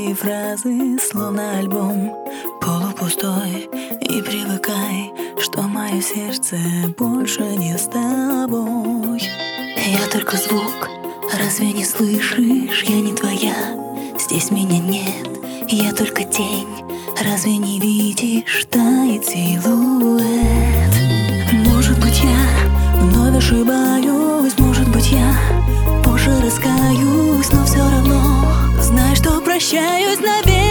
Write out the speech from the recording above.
твои фразы, словно альбом полупустой. И привыкай, что мое сердце больше не с тобой. Я только звук, разве не слышишь? Я не твоя, здесь меня нет. Я только тень, разве не видишь? Тает силуэт. Может быть, я вновь ошибаюсь, может быть, я позже раскаюсь, но все равно знай, что прощаюсь навек.